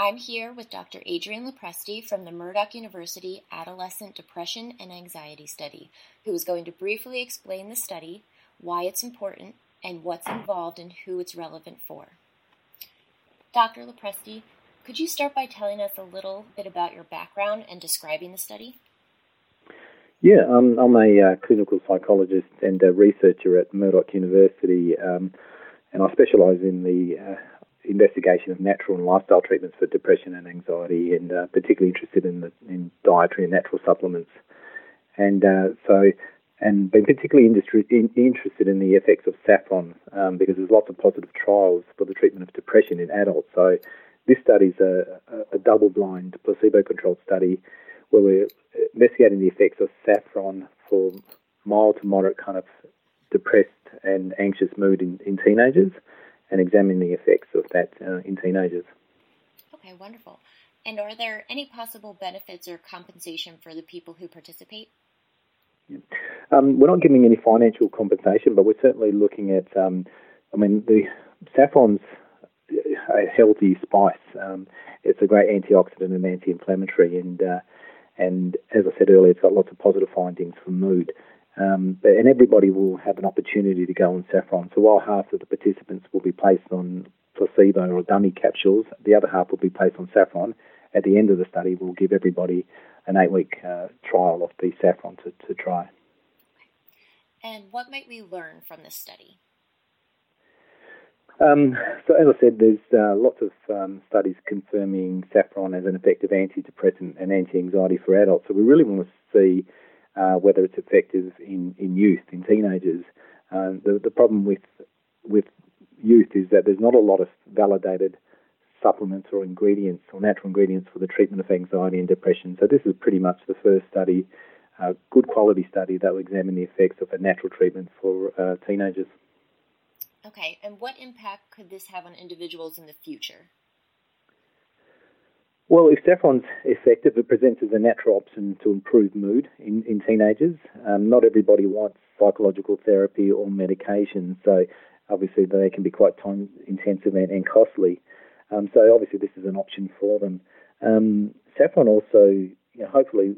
I'm here with Dr. Adrienne Lopresti from the Murdoch University Adolescent Depression and Anxiety Study, who is going to briefly explain the study, why it's important, and what's involved and who it's relevant for. Dr. Lopresti, could you start by telling us a little bit about your background and describing the study? Yeah, I'm a clinical psychologist and a researcher at Murdoch University, and I specialise in the investigation of natural and lifestyle treatments for depression and anxiety, and particularly interested in dietary and natural supplements. And been particularly interested in the effects of saffron because there's lots of positive trials for the treatment of depression in adults. So this study is a double-blind, placebo-controlled study where we're investigating the effects of saffron for mild to moderate kind of depressed and anxious mood in teenagers, and examining the effects of that in teenagers. Okay, wonderful. And are there any possible benefits or compensation for the people who participate? Yeah. We're not giving any financial compensation, but we're certainly looking at, the saffron's a healthy spice. It's a great antioxidant and anti-inflammatory, and as I said earlier, it's got lots of positive findings for mood. And everybody will have an opportunity to go on saffron. So while half of the participants will be placed on placebo or dummy capsules, the other half will be placed on saffron. At the end of the study, we'll give everybody an 8-week trial of the saffron to try. And what might we learn from this study? So as I said, there's lots of studies confirming saffron as an effective antidepressant and anti-anxiety for adults. So we really want to see whether it's effective in youth, in teenagers. The problem with youth is that there's not a lot of validated supplements or ingredients or natural ingredients for the treatment of anxiety and depression. So this is pretty much the first study, good quality study that will examine the effects of a natural treatment for teenagers. Okay, and what impact could this have on individuals in the future? Well, if saffron's effective, it presents as a natural option to improve mood in teenagers. Not everybody wants psychological therapy or medication, so obviously they can be quite time-intensive and costly. So obviously this is an option for them. Saffron also, hopefully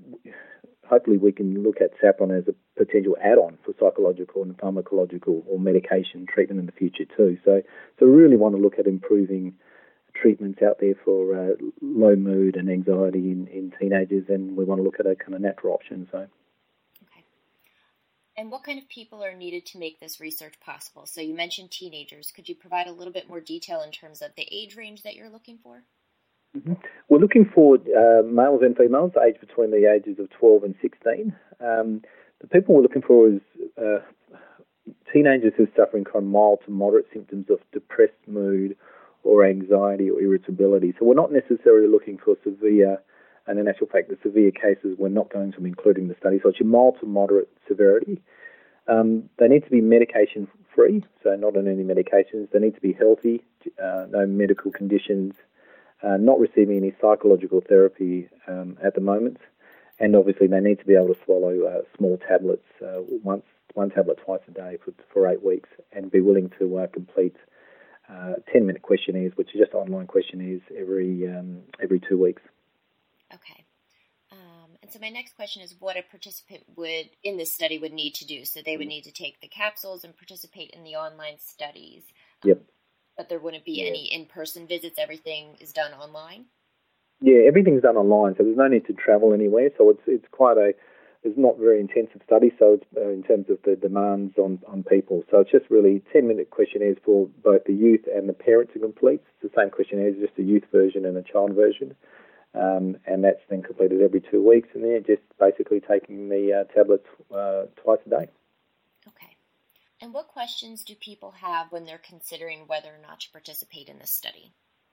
we can look at saffron as a potential add-on for psychological and pharmacological or medication treatment in the future too. So we really want to look at improving treatments out there for low mood and anxiety in teenagers, and we want to look at a kind of natural option. So. Okay. And what kind of people are needed to make this research possible? So you mentioned teenagers. Could you provide a little bit more detail in terms of the age range that you're looking for? Mm-hmm. We're looking for males and females aged between the ages of 12 and 16. The people we're looking for is teenagers who are suffering kind of mild to moderate symptoms of depressed mood or anxiety or irritability. So we're not necessarily looking for severe, and in actual fact, the severe cases we're not going to be including in the study. So it's your mild to moderate severity. They need to be medication-free, so not on any medications. They need to be healthy, no medical conditions, not receiving any psychological therapy at the moment, and obviously they need to be able to swallow small tablets, one tablet twice a day for 8 weeks, and be willing to complete 10-minute questionnaires, which are just online questionnaires every 2 weeks. Okay. And so my next question is what a participant in this study would need to do. So they would need to take the capsules and participate in the online studies. Yep. But there wouldn't be any in-person visits. Everything is done online? Yeah, everything's done online, so there's no need to travel anywhere. So it's not very intensive study, so it's in terms of the demands on people. So it's just really 10-minute questionnaires for both the youth and the parent to complete. It's the same questionnaires, just a youth version and a child version. And that's then completed every 2 weeks, and then just basically taking the tablets twice a day. Okay. And what questions do people have when they're considering whether or not to participate in this study?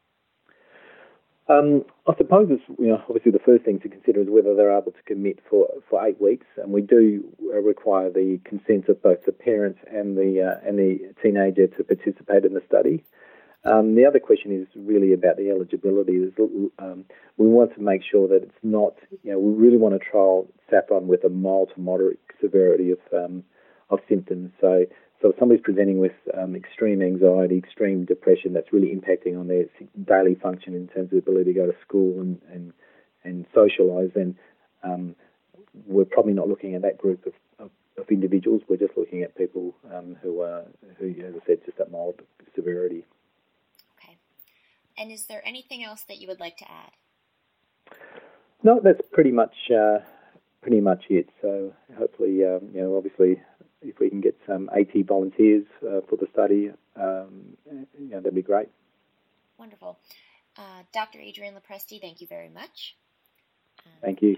I suppose it's, obviously the first thing to consider is whether they're able to commit for 8 weeks, and we do require the consent of both the parents and the teenager to participate in the study. The other question is really about the eligibility. We want to make sure that it's not, we really want to trial saffron with a mild to moderate severity of symptoms. So So if somebody's presenting with extreme anxiety, extreme depression, that's really impacting on their daily function in terms of the ability to go to school and socialise, then we're probably not looking at that group of individuals. We're just looking at people who, as I said, just at mild severity. Okay. And is there anything else that you would like to add? No, that's pretty much it. So hopefully, obviously, if we can get some AT volunteers for the study, that'd be great. Wonderful. Dr. Adrian Lopresti, thank you very much. Thank you.